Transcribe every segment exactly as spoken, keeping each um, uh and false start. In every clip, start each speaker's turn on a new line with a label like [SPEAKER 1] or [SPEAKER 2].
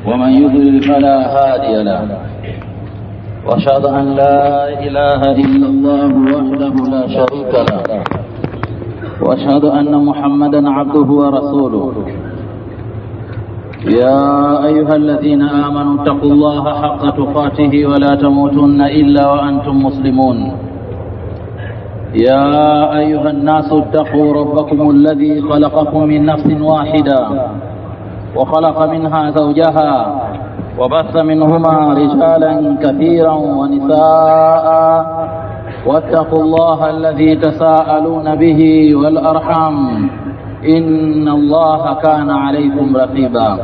[SPEAKER 1] ومن يضلل فلا هادي له وأشهد أن لا إله إلا الله وحده لا شريك له وأشهد أن محمدا عبده ورسوله. يا أيها الذين آمنوا اتقوا الله حق تقاته ولا تموتن إلا وأنتم مسلمون. يا أيها الناس اتقوا ربكم الذي خلقكم من نفس واحدة وخلق منها زوجها وبث منهما رجالا كثيرا ونساء واتقوا الله الذي تساءلون به والأرحام إن الله كان عليكم رقيبا.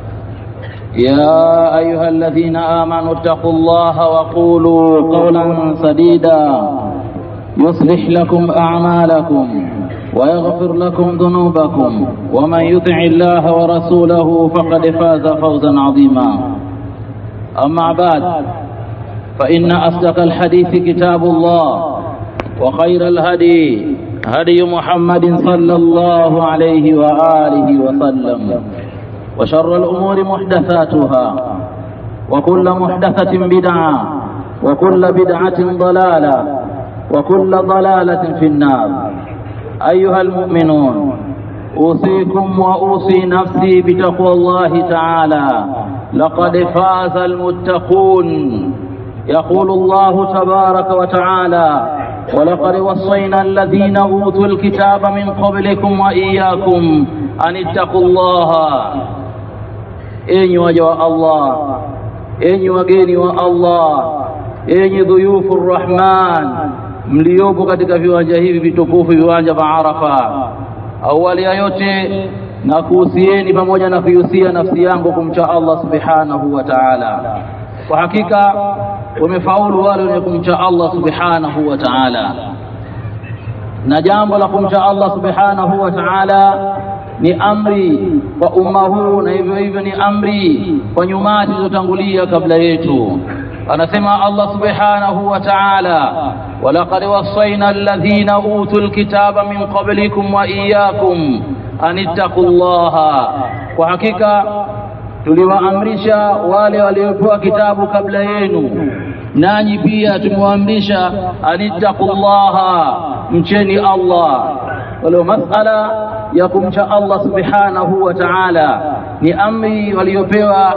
[SPEAKER 1] يا أيها الذين آمنوا اتقوا الله وقولوا قولا سديدا يصلح لكم أعمالكم ويغفر لكم ذنوبكم ومن يطع الله ورسوله فقد فاز فوزا عظيما. أما بعد، فإن أصدق الحديث كتاب الله وخير الهدي هدي محمد صلى الله عليه وآله وسلم وشر الأمور محدثاتها وكل محدثة بدعة وكل بدعة ضلالة وكل ضلالة في النار. أيها المؤمنون، أوصيكم وأوصي نفسي بتقوى الله تعالى، لقد فاز المتقون. يقول الله تبارك وتعالى: ولقد وصينا الذين أوتوا الكتاب من قبلكم وإياكم أن اتقوا الله. إني وجه الله، إني وجيني والله، إني ضيوف الرحمن mliopo katika viwanja hivi vitukufu, viwanja vya Arafa. Awali ya yote na kuhusieni pamoja na kuhusia nafsi yangu kumcha Allah subhanahu wa ta'ala. Kwa hakika wamefaulu wale wenye kumcha Allah subhanahu wa ta'ala, na jambo la kumcha Allah subhanahu wa ta'ala ni amri kwa umma huu, na hivyo hivyo ni amri kwa nyumati zilizotangulia kabla yetu. Anasema Allah subhanahu wa ta'ala: walaqad wassayna alladhina utul kitaba min qablikum wa iyyakum an ittaqullaha. Kwa hakika tuliwaamrisha wale waliopewa kitabu kabla yenu, nanyi pia tumewaamrisha an ittaqullaha, mcheni Allah. Wala masala ya kumcha Allah subhanahu wa ta'ala ni amri waliopewa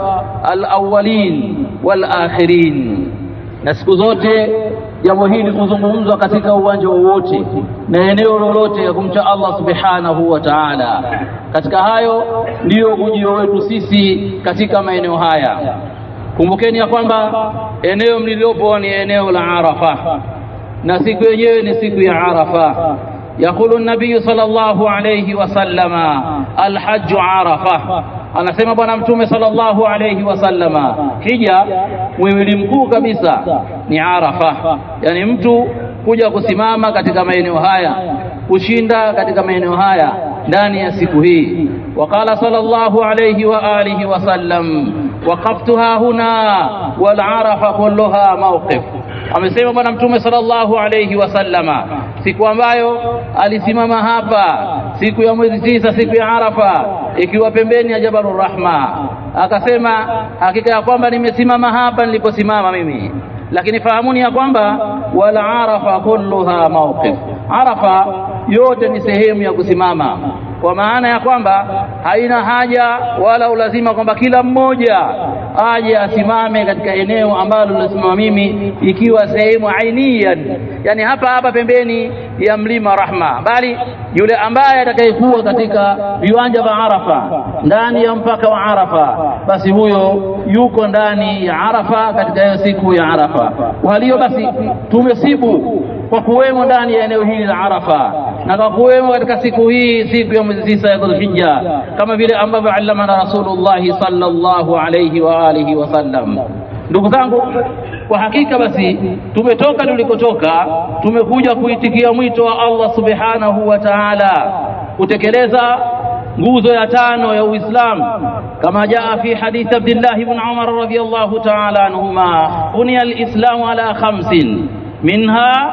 [SPEAKER 1] al-awwalin wal-akhirin, na siku zote jambo hili kuzungumzwa katika uwanja wowote na eneo lolote ya kumcha Allah subhanahu wa ta'ala. Katika hayo ndio ujio wetu sisi katika maeneo haya. Kumbukeni ya kwamba eneo mliliopo ni eneo la Arafa, na siku yenyewe ni siku ya Arafa. Yakulu an-nabiy sallallahu alayhi wasallama: al-hajj Arafa. Anasema bwana mtume sallallahu alayhi wasallama, hija mwili mkuu kabisa ni Arafa, yani mtu kuja kusimama katika maeneo haya, kushinda katika maeneo haya ndani ya siku hii. Waqala sallallahu alayhi wa alihi wasallam: waqaftuha huna wal Arafa kulluha mawqif. Amesema bwana mtume sallallahu alayhi wasallama, siku ambayo alisimama hapa siku ya mwezi tisa, siku ya Arafa, ikiwa pembeni ya Jabalur Rahma, akasema hakika ya kwamba nimesimama hapa niliposimama mimi, lakini fahamuni ya kwamba wala Arafa kulluha mawqif. Arafa yote ni sehemu ya kusimama, kwa maana ya kwamba haina haja wala ulazima kwamba kila mmoja aje asimame katika eneo ambalo nilisimama mimi, ikiwa sehemu ainiyan, yani hapa hapa pembeni ya mlima Rahma, bali yule ambaye atakayekuwa katika viwanja vya Arafa ndani ya mpaka wa Arafa, basi huyo yuko ndani ya Arafa katika hiyo siku ya Arafa. Kwa hiyo basi tumesibu kwa kuwemo ndani ya eneo hili la Arafa, na kwa kuwemo katika siku hii, siku ya mwezi tisa ya Dhulhijja, kama vile ambavyo allamana Rasulullah sallallahu alayhi wa alihi wasallam. Ndugu zangu, kwa hakika basi tumetoka tulikotoka, tumekuja kuitikia mwito wa Allah subhanahu wa ta'ala, kutekeleza nguzo ya tano ya Uislamu, kama jaa fi hadith Abdullah ibn Umar radhiyallahu ta'ala anhuma: bunya al-islamu ala khamsin minha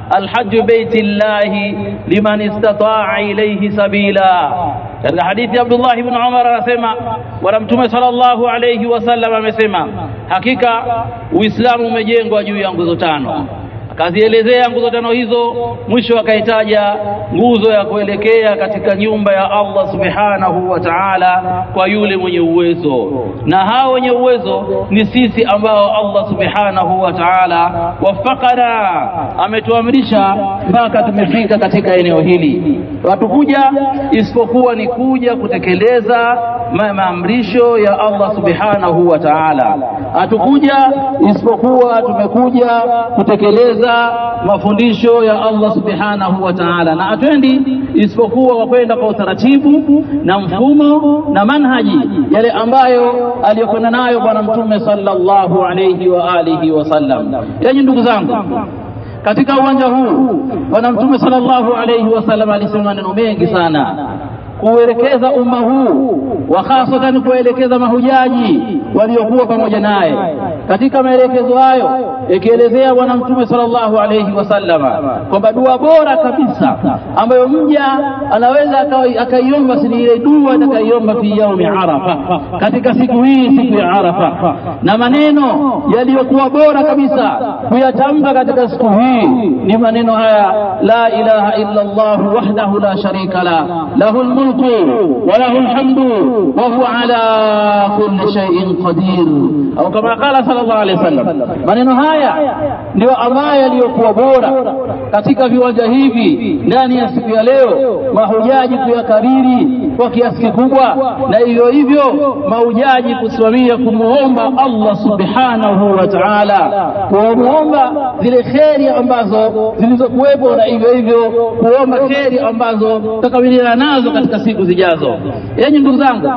[SPEAKER 1] alhajju baitillahi liman istata'a ilayhi sabila. Katika hadithi Abdullah ibn Umar anasema bwana mtume sallallahu alayhi wasallam amesema hakika Uislamu umejengwa juu ya nguzo tano. Akazielezea nguzo tano hizo, mwisho akaitaja nguzo ya kuelekea katika nyumba ya Allah subhanahu wa ta'ala kwa yule mwenye uwezo, na hao wenye uwezo ni sisi ambao Allah subhanahu wa ta'ala wafakana ametuamrisha mpaka tumefika katika eneo hili. Watu kuja isipokuwa ni kuja kutekeleza maamrisho ya Allah subhanahu wa ta'ala. Hatukuja isipokuwa tumekuja kutekeleza mafundisho ya Allah subhanahu wa ta'ala, na atwendi isipokuwa wakwenda kwa utaratibu na mfumo na manhaji yale ambayo aliyokwenda nayo bwana mtume sallallahu alayhi wa alihi wasallam. Yenye ndugu zangu, katika uwanja huu bwana mtume sallallahu alayhi wasallam alisema maneno mengi sana kuelekeza umma huu, wa hasatan kuelekeza mahujaji waliokuwa pamoja naye. Katika maelekezo hayo ikielezea bwana mtume sallallahu alayhi wasallam kwamba dua bora kabisa ambayo mja anaweza akaiomba si ile dua atakayoomba fi yaumi Arafa, katika siku hii, siku ya Arafa, na maneno yaliyokuwa bora kabisa kuyatamka katika siku hii ni maneno haya: la ilaha illa Allah wahdahu la sharika la lahul wa lahu alhamdu wa huwa ala kulli shay'in qadir, au kama qala sallallahu alayhi wasallam. Maneno haya ndio ambayo yaliyokuwa bora katika viwanja hivi ndani ya siku ya leo, mahujaji kuyakariri kwa kiasi kikubwa, na hivyo hivyo mahujaji kusimamia kumuomba Allah subhanahu wa ta'ala, kuomba zile kheri ambazo zilizokuwepo, na hivyo hivyo kuomba kheri ambazo tutakabiliana nazo katika siku zijazo. Yenye ndugu zangu,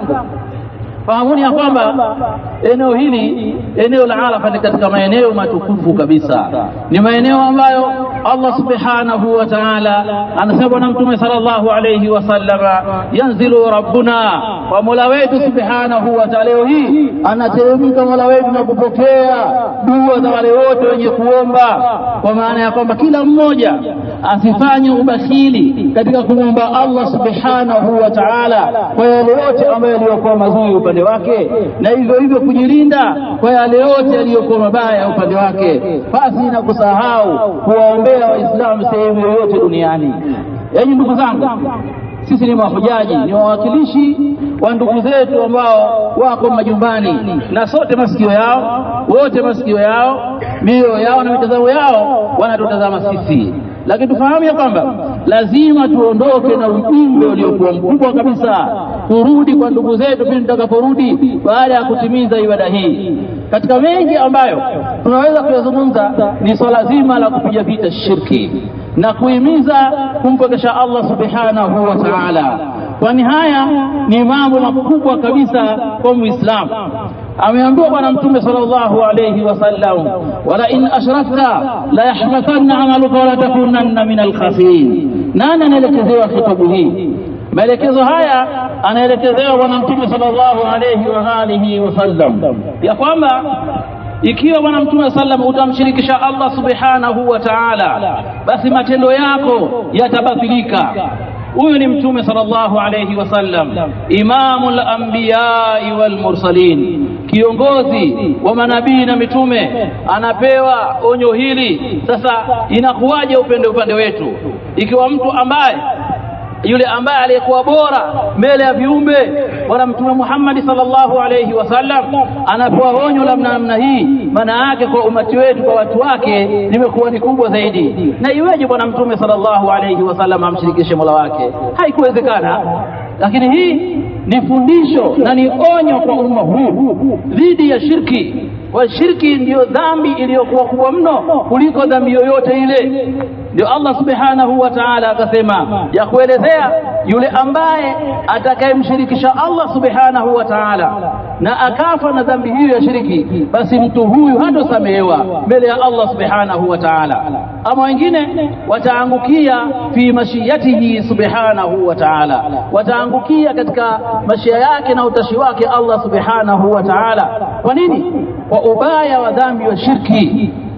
[SPEAKER 1] fahamuni ya kwamba eneo hili, eneo la Arafa, ni katika maeneo matukufu kabisa. Ni maeneo ambayo Allah subhanahu wa ta'ala anasema na mtume sallallahu alayhi wasallam, yanzilu rabbuna, wa mola wetu subhanahu wa ta'ala leo hii anateremka mola wetu na kupokea dua za wale wote wenye kuomba, kwa maana ya kwamba kila mmoja asifanye ubakhili katika kumwomba Allah subhanahu wa ta'ala kwa yale yote ambayo yaliyokuwa mazuri upande wake, na hivyo hivyo kujilinda kwa yale yote yaliyokuwa mabaya upande wake, basi na kusahau kuwaombea Waislamu sehemu yote duniani. Yaani ndugu zangu, sisi ni mahujaji, ni wawakilishi wa ndugu zetu ambao wako majumbani, na sote masikio yao, wote masikio yao, mioyo yao na mitazamo yao wanatutazama sisi. Lakini tufahamu ya kwamba lazima tuondoke na ujumbe uliokuwa mkubwa kabisa, turudi kwa ndugu zetu pindi tutakaporudi baada ya kutimiza ibada hii. Katika mengi ambayo tunaweza kuyazungumza ni swala zima la kupiga vita shirki na kuhimiza kumpokesha Allah subhanahu wa ta'ala, kwani haya ni mambo makubwa kabisa kwa Muislamu. Ameambiwa bwana mtume sallallahu alayhi wasallam, wala in ashrakta la yahbatanna amaluka wa la takunanna min al-khasirin. Nani anaelekezewa kitabu hii? Maelekezo haya anaelekezewa bwana mtume sallallahu alayhi wa alihi wasallam ya kwamba ikiwa bwana mtume sallam utamshirikisha Allah subhanahu wa ta'ala, basi matendo yako yatabatilika. Huyu ni mtume sallallahu alayhi wasallam, imamul anbiya'i wal mursalin, kiongozi wa manabii na mitume, anapewa onyo hili. Sasa inakuwaje upende upande wetu ikiwa mtu ambaye yule ambaye aliyekuwa bora mbele ya viumbe bwana mtume Muhammad sallallahu alayhi wasallam anapewa onyo la namna hii? Maana yake kwa umati wetu, kwa watu wake, limekuwa ni kubwa zaidi. Na iweje bwana mtume sallallahu alayhi wasallam amshirikishe Mola wake? Haikuwezekana. Lakini hii ni fundisho na ni onyo kwa umma huu dhidi ya shirki. Wa shirki ndio dhambi iliyokuwa kubwa mno kuliko dhambi yoyote ile. Ndio Allah subhanahu wa ta'ala akasema ya kuelezea yule ambaye atakayemshirikisha Allah subhanahu wa ta'ala na akafa na dhambi hiyo ya shiriki, basi mtu huyu hatosamehewa mbele ya Allah subhanahu wa ta'ala. Ama wengine wataangukia fi mashiyatihi subhanahu wa ta'ala, wataangukia katika mashia yake na utashi wake Allah subhanahu wa ta'ala. Kwa nini? Kwa ubaya wa dhambi wa shirki.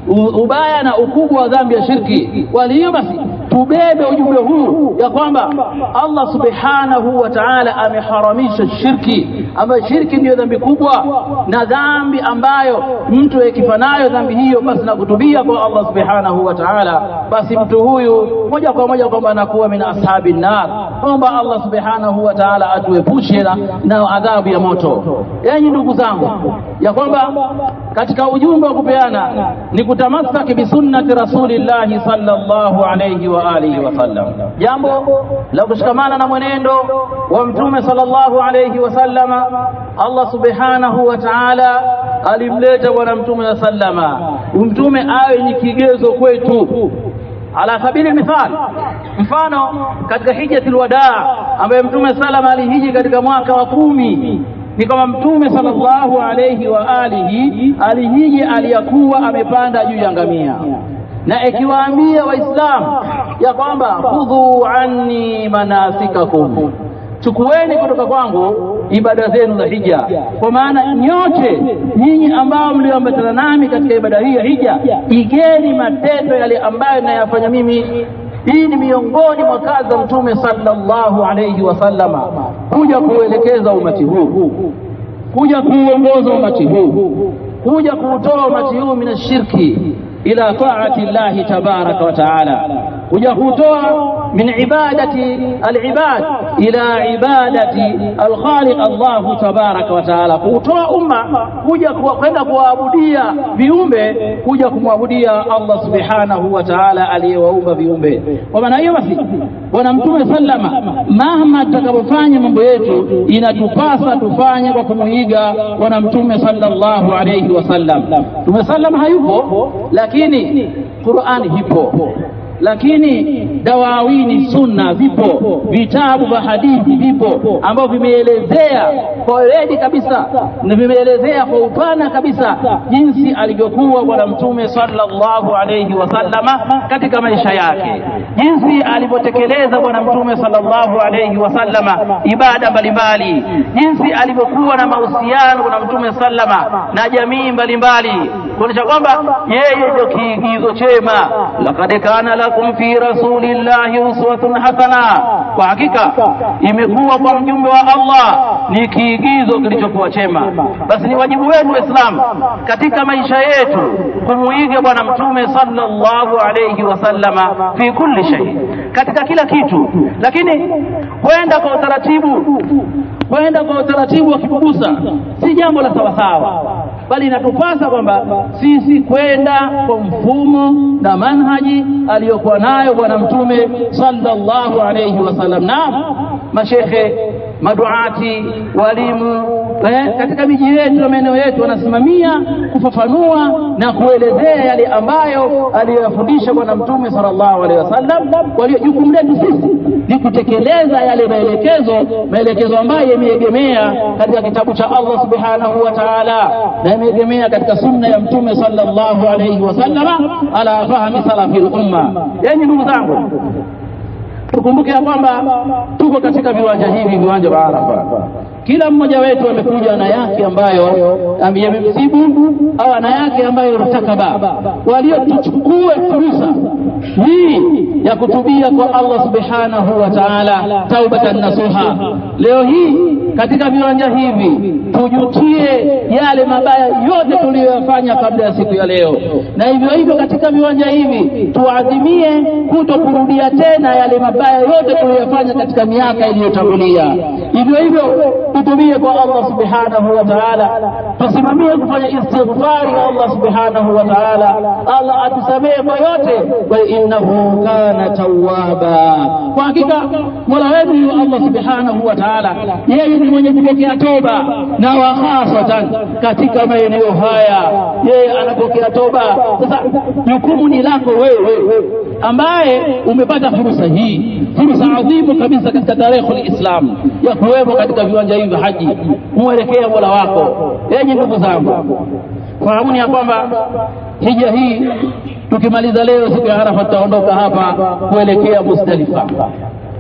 [SPEAKER 1] ubaya na ukubwa wa dhambi ya shirki. Wali hiyo basi tubebe ujumbe huu ya kwamba Allah subhanahu wa ta'ala ameharamisha shirki, ambayo shirki ndio dhambi kubwa na dhambi ambayo mtu akifanayo dhambi hiyo basi na kutubia kwa Allah subhanahu wa ta'ala, basi mtu huyu moja kwa moja kwamba anakuwa min ashabin nar. Kwamba Allah subhanahu wa ta'ala atuepushe na adhabu ya moto. Yenyi ndugu zangu, ya kwamba katika ujumbe wa kupeana ni kutamasaki bi sunnati rasulillahi sallallahu alayhi wa alihi wasallam, jambo la kushikamana na mwenendo wa mtume sallallahu alayhi wasallama. Allah subhanahu wa ta'ala alimleta bwana mtume sallama, mtume awe ni kigezo kwetu. Ala sabili mithali, mfano katika hijjatul wadaa ambaye mtume sallama alihiji katika mwaka wa kumi, ni kama mtume sallallahu alayhi wa alihi alihiji aliyakuwa amepanda juu ya ngamia, na ikiwaambia waislamu ya kwamba khudhu anni manasikakum, chukueni kutoka kwangu ibada zenu za hija. Kwa maana nyote nyinyi ambao mlioambatana nami katika ibada hii ya hija, igeni matendo yale ambayo ninayafanya mimi. Hii ni miongoni mwa kazi za mtume sallallahu alayhi wasallama, kuja kuelekeza umati huu, kuja kuongoza umati huu, kuja kuutoa umati huu min shirki ila ta'ati Allah tabaraka wa ta'ala, kuja kutoa min ibadati al-ibad ila ibadati al-khaliq Allah tabaraka wa ta'ala, kutoa umma kuja kwenda kuabudia viumbe, kuja kumwabudia Allah subhanahu wa ta'ala aliyewaumba viumbe. Kwa maana hiyo basi bwana mtume sallama, mahama tutakapofanya mambo yetu inatupasa tufanye kwa kumuiga bwana mtume sallallahu alayhi wasallam. Mtume sallama hayupo, lakini Qur'ani hipo, lakini dawawini sunna vipo, vitabu vya hadithi vipo ambavyo vimeelezea kwa weledi kabisa na vimeelezea kwa upana kabisa jinsi alivyokuwa bwana mtume sallallahu alayhi wasallama katika maisha yake, jinsi alivyotekeleza bwana mtume sallallahu alayhi wasallama ibada mbalimbali, jinsi alivyokuwa na mahusiano bwana mtume sallama na jamii mbalimbali, kuonyesha kwamba yeye ndio kiigizo chema. Laqad kana lakum fi rasulillahi uswatun hasana, kwa hakika imekuwa kwa mjumbe wa Allah ni kiigizo kilichokuwa chema. Basi ni wajibu wetu Waislamu katika maisha yetu kumuiga bwana mtume sallallahu alayhi wasallama fi kulli shay, katika kila kitu. Lakini kwenda kwa utaratibu, kwenda kwa utaratibu wa kibubusa si jambo la sawa sawa, bali inatupasa kwamba sisi kwenda kwa mfumo na manhaji aliyokuwa nayo bwana mtume sallallahu alayhi wasallam. Na mashekhe, maduati, walimu eh, katika miji yetu na maeneo yetu wanasimamia kufafanua na kuelezea yale ambayo aliyofundisha bwana mtume sallallahu alayhi wasallam. Kwa hiyo jukumu letu sisi ni kutekeleza yale maelekezo, maelekezo ambayo yameegemea katika kitabu cha Allah subhanahu wa ta'ala na yameegemea katika sunna ya mtume sallallahu alayhi wasallam ala fahmi salafil umma. Yenye ndugu zangu, tukumbuke kwamba tuko katika viwanja hivi, viwanja vya Arafa. Kila mmoja wetu amekuja na yake ambayo yamemsibu au na yake ambayo rutakaba. Waliotuchukue fursa hii ya kutubia kwa Allah subhanahu wa ta'ala taubatan nasuha, leo hii katika viwanja hivi tujutie yale mabaya yote tuliyofanya kabla ya siku ya leo, na hivyo hivyo katika viwanja hivi tuadhimie kutokurudia tena yale mabaya yote tuliyofanya katika miaka iliyotangulia. Hivyo hivyo tutubie kwa Allah subhanahu wa ta'ala, tusimamie kufanya istighfari kwa Allah subhanahu wa ta'ala. Allah atusamehe kwa yote, wa innahu kana tawwaba. Kwa hakika Mola wetu Allah subhanahu wa ta'ala yeye ni mwenye kupokea toba, na hasatan katika maeneo haya yeye anapokea toba. Sasa jukumu ni lako wewe ambaye umepata fursa hii, fursa adhimu kabisa katika tarehe ya Islam ya kuwepo katika viwanja hivi haji, muelekea Mola wako. Yenye ndugu zangu, fahamuni ya kwamba hija hii tukimaliza leo siku ya Arafa tutaondoka hapa kuelekea Muzdalifa.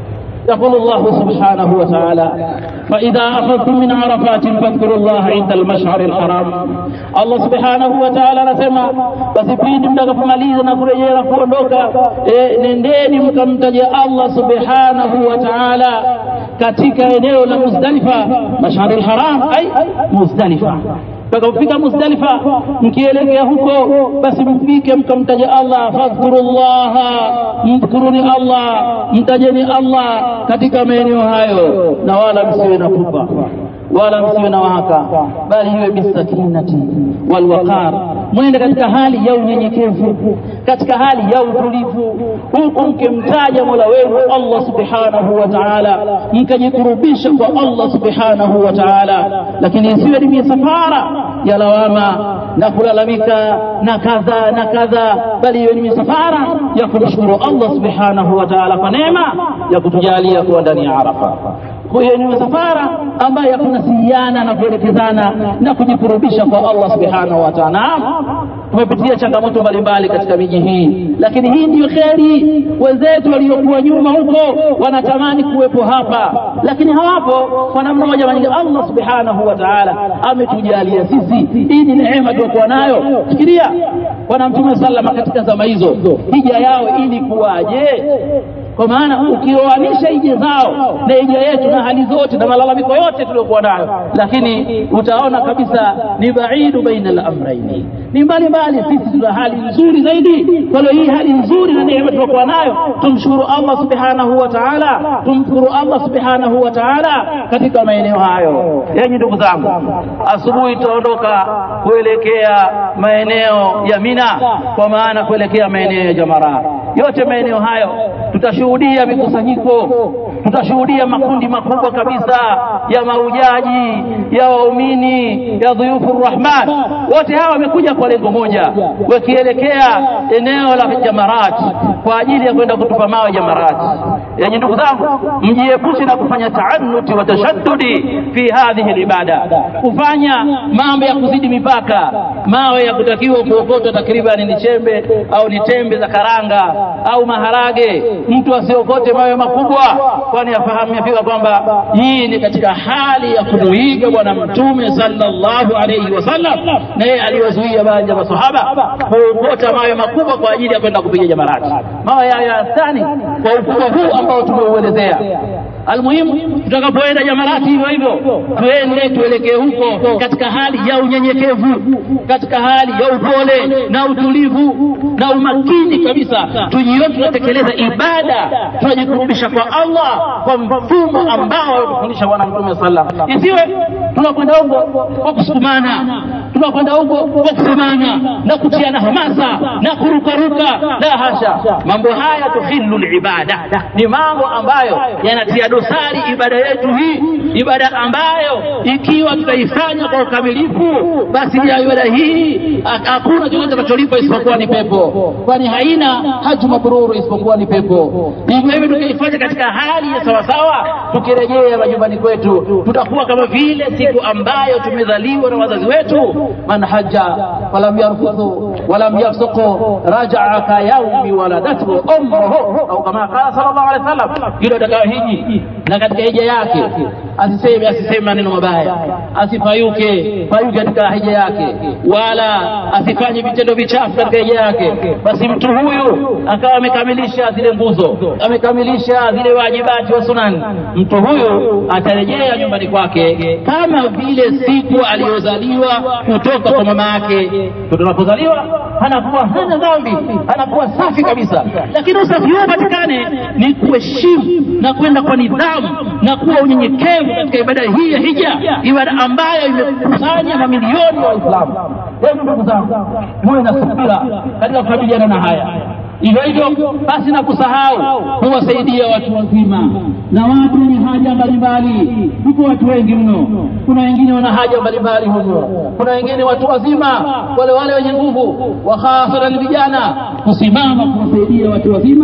[SPEAKER 1] يقول الله سبحانه وتعالى فإذا أخذتم من عرفات فاذكروا الله عند المشعر الحرام. الله سبحانه وتعالى anasema basi pindi mtakapomaliza na kurejea kuondoka, e, nendeni mkamtaje Allah subhanahu wa ta'ala katika eneo la Muzdalifa, Mash'ar al-Haram ay Muzdalifa. Mtakapofika Muzdalifa mkielekea huko basi mfike mkamtaje Allah, fadhkurullaha, mdhkuruni Allah, mtajeni Allah katika maeneo hayo, na wala msiwe na pupa wala msiwe na wahaka, bali iwe bisakinati wal waqar, mwende katika hali ya unyenyekevu, katika hali ya utulivu, huku mkimtaja Mola wenu Allah subhanahu wa ta'ala, mkajikurubisha kwa Allah subhanahu wa ta'ala. Lakini isiwe ni misafara ya lawama na kulalamika na kadha na kadha, bali iwe ni misafara ya kumshukuru Allah subhanahu wa ta'ala kwa neema ya kutujalia kuwa ndani ya Arafa. Kwa hiyo ni misafara ambayo kunasiana na kuelekezana na kujikurubisha kwa Allah subhanahu wa ta'ala. Tumepitia changamoto mbalimbali katika miji hii, lakini hii ndio kheri. Wenzetu waliokuwa nyuma huko wanatamani kuwepo hapa, lakini hawapo kwa namna moja au nyingine. Allah subhanahu wa ta'ala ametujalia sisi, hii ni neema tulikuwa nayo. Fikiria bwana Mtume sallallahu katika zama hizo, hija yao ilikuwaje? Kwa maana ukioanisha hija zao na hija yetu na hali zote na malalamiko yote tuliokuwa nayo, lakini utaona kabisa ni baidu baina al-amrayn, ni mbali mbali. Sisi tuna hali nzuri zaidi. Kwa hiyo hii hali nzuri na neema tuliokuwa nayo, tumshukuru Allah subhanahu wa ta'ala, tumshukuru Allah subhanahu wa ta'ala katika maeneo hayo. Yenye ndugu zangu, asubuhi tutaondoka kuelekea maeneo ya Mina, kwa maana kuelekea maeneo ya Jamara. Yote maeneo hayo tutashuhudia mikusanyiko, tutashuhudia makundi makubwa kabisa ya mahujaji, ya waumini, ya dhuyufur rahman. Wote hawa wamekuja kwa lengo moja, wakielekea eneo la Jamarat kwa ajili ya kwenda kutupa mawe Jamarat. Yaani ndugu zangu, mjiepushe na kufanya taannuti wa tashaddudi fi hadhihi ibada, kufanya mambo ya kuzidi mipaka. Mawe ya kutakiwa kuokota takriban ni chembe au ni tembe za karanga au maharage. Mtu asiokote mawe makubwa, kwani afahamu yafika kwamba hii ni katika hali ya kumuiga bwana Mtume sallallahu alayhi wasallam, na yeye aliwazuia baadhi ya maswahaba kuokota mawe makubwa kwa ajili ya kwenda kupiga Jamarat. Mawe ya thani kwa ukubwa huu ambao tumeuelezea. Almuhimu tutakapoenda Jamarati hivyo hivyo tuende tuelekee huko katika hali ya unyenyekevu, katika hali ya upole na utulivu na umakini kabisa. Tujione tunatekeleza ibada, tunajikurubisha kwa Allah kwa mfumo ambao alifundisha bwana Mtume sallallahu alaihi wasallam. Isiwe tunakwenda huko kwa kusukumana, tunakwenda huko kwa kusemana na kutiana hamasa na kurukaruka. La hasha, mambo haya tuhillu ibada, ni mambo ambayo yanatia dosari ibada yetu hii, ibada ambayo ikiwa tutaifanya kwa ukamilifu, basi ya ibada hii hakuna chochote kitakacholipa isipokuwa ni pepo, kwani haina haji mabruru isipokuwa ni pepo. Hivyo hivyo tukiifanya katika hali ya sawa sawa, tukirejea majumbani kwetu tutakuwa kama vile siku ambayo tumezaliwa na wazazi wetu. Man hajja walam yarfuthu walam yafsuqu raja'a ka yawmi waladatu ummuhu, au kama qala sallallahu alaihi wasallam. Hilo atakayehiji na katika hija yake asiseme asiseme maneno mabaya, asifayuke fayuke katika hija yake, wala asifanye vitendo vichafu katika hija yake. Basi mtu huyu akawa amekamilisha zile nguzo, amekamilisha zile wajibati wa sunani, mtu huyu atarejea nyumbani kwake kama vile siku aliyozaliwa kutoka kwa mama yake. Tunapozaliwa anakuwa hana dhambi, anakuwa safi kabisa. Lakini usafi huo patikane ni kuheshimu na kwenda kwa nidhamu na kuwa unyenyekevu katika ibada hii ya hija, ibada ambayo imekusanya mamilioni wa Waislamu. Hebu ndugu zangu, muwe na subira katika kukabiliana na haya. Hivyo hivyo basi na kusahau kuwasaidia watu wazima na watu wenye haja mbalimbali. Huko watu wengi mno, kuna wengine wana haja mbalimbali huko, kuna wengine watu wazima wale wale wenye nguvu, wa hasa vijana, kusimama kuwasaidia watu wazima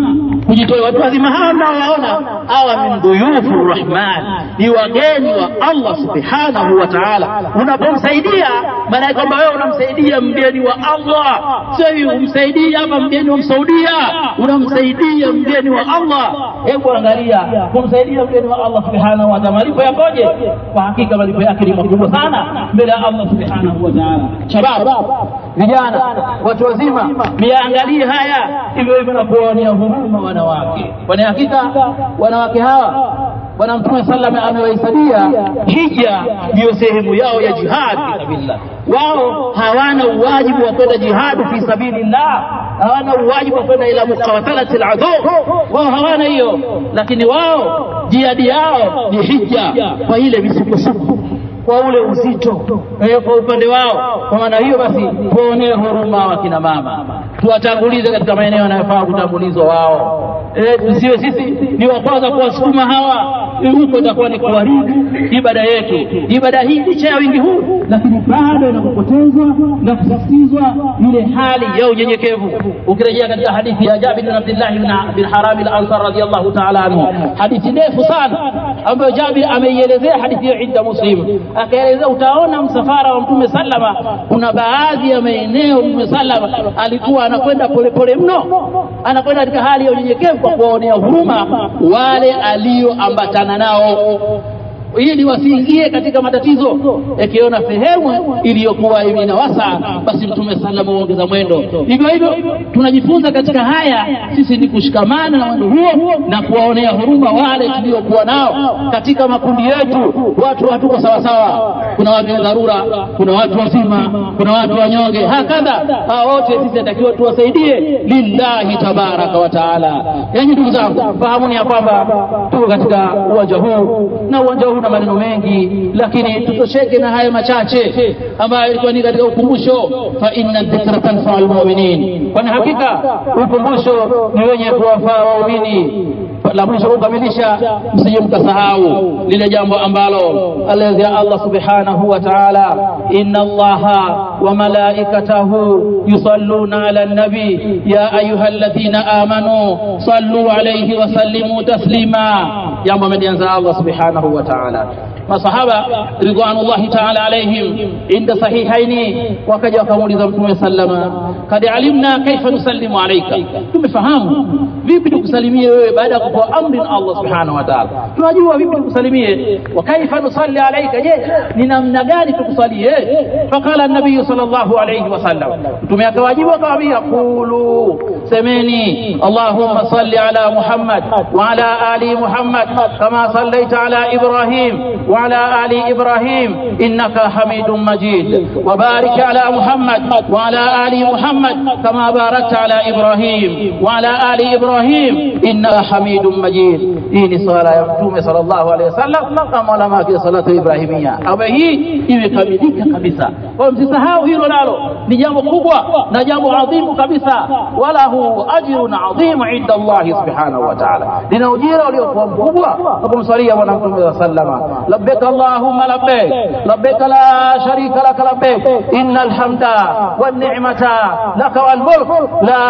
[SPEAKER 1] kujitoa. Watu wazima hawa mnaowaona hawa min dhuyufur rahman, ni wageni wa Allah subhanahu wa ta'ala. Unapomsaidia maana kwamba wewe unamsaidia mgeni wa Allah, sio umsaidia hapa mgeni wa Saudia, unamsaidia mgeni wa Allah. Hebu angalia, kumsaidia mgeni wa Allah subhanahu wa ta'ala malipo yakoje? Kwa hakika malipo yake ni makubwa sana mbele ya Allah subhanahu wa ta'ala. Shabab, vijana, watu wazima, miangalie haya hivyo hivyo na kuonea huruma wanawake. Kwa hakika wanawake hawa Bwana Mtume sallallahu alayhi wasallam amewaisadia hija ndio sehemu yao ya jihad fi sabilillah. Wao hawana uwajibu wa kwenda jihad fi sabilillah, hawana uwajibu wa kwenda ila muqawatalati al-adu, wao hawana hiyo, lakini wao jihad yao ni hija kwa ile misukosuko, kwa ule uzito eh, kwa upande wao. Kwa maana hiyo basi tuonee huruma wakina mama, tuwatangulize katika maeneo yanayofaa kutangulizwa wao. Eh, tusiwe sisi ni wa kwanza kuwasukuma hawa, huko itakuwa ni kuharibu ibada yetu. Ibada hii licha ya wingi huu, lakini bado inapotezwa na kusisitizwa ile hali ya unyenyekevu. Ukirejea katika hadithi ya Jabir bin Abdullah bin Haram al-Ansari radiyallahu ta'ala anhu, hadithi ndefu sana ambayo Jabir ameielezea hadithi hiyo inda Muslim, akaeleza utaona msafara wa Mtume sallama, kuna baadhi ya maeneo Mtume sallama alikuwa anakwenda polepole mno, anakwenda katika hali ya unyenyekevu kwa kuonea huruma wale alioambatana nao, ili wasiingie katika matatizo. Yakiona sehemu iliyokuwa inawasa, basi Mtume sallallahu aongeza mwendo. Hivyo hivyo tunajifunza katika haya sisi ni kushikamana na mwendo huo na kuwaonea huruma wale tuliokuwa nao katika makundi yetu. Watu hatuko sawa sawa, kuna watu wa dharura, kuna watu wazima, kuna watu wanyonge, hakadha. Hao wote sisi tunatakiwa tuwasaidie lillahi tabaraka wa taala. Yaani ndugu zangu, fahamuni ya kwamba tuko katika uwanja huu, na uwanja huu na maneno mengi, lakini tutosheke na haya machache ambayo ilikuwa ni katika ukumbusho. Fa inna dhikra tanfa'ul mu'minin, kwa hakika ukumbusho ni wenye kuwafaa waumini. La mwisho kukamilisha, msije mkasahau lile jambo ambalo alladhi Allah subhanahu wa ta'ala, inna Allaha wa malaikatahu yusalluna ala nabi ya ayyuhalladhina amanu sallu alayhi wa sallimu taslima. Jambo amelianza Allah subhanahu wa ta'ala. Masahaba ridwanullahi ta'ala alayhim inda sahihaini wakaja wakamuuliza Mtume sallama, kad alimna kaifa nusallimu alayka, tumefahamu vipi tukusalimie wewe baada ya kupewa amri na Allah subhanahu wa ta'ala, tunajua vipi tukusalimie. Wa kaifa nusalli alayka, je ni namna gani tukusalie? Faqala an-nabiy sallallahu alayhi wasallam, Mtume akawajibu akawaambia, qulu, semeni, Allahumma salli ala Muhammad wa ala ali Muhammad kama sallaita ala Ibrahim وعلى آل إبراهيم إنك حميد مجيد، وبارك على محمد وعلى آل محمد كما باركت على إبراهيم وعلى آل إبراهيم إنك حميد مجيد. إني صلاة يمتوم صلى الله عليه وسلم كما لما في صلاة إبراهيمية أو هي imekamilika kabisa. Kwa msisahau hilo, nalo ni jambo kubwa na jambo adhimu kabisa, wala hu ajrun adhim inda Allah subhanahu wa ta'ala, lina ujira uliokuwa mkubwa kwa kumswalia bwana Mtume sallama. لبيك اللهم لبيك لبيك لا شريك لك لبيك إن الحمد والنعمة لك والملك لا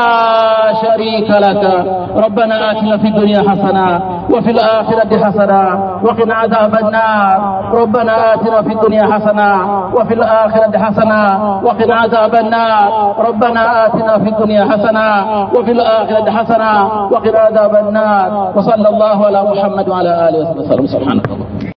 [SPEAKER 1] شريك لك. ربنا آتنا في الدنيا حسنة وفي الآخرة حسنة وقنا عذاب النار. ربنا آتنا في الدنيا حسنة وفي الآخرة حسنة وقنا عذاب النار. ربنا آتنا في الدنيا حسنة وفي الآخرة حسنة وقنا عذاب النار. وصلى الله على محمد وعلى آله وصحبه وسلم. سبحانك اللهم.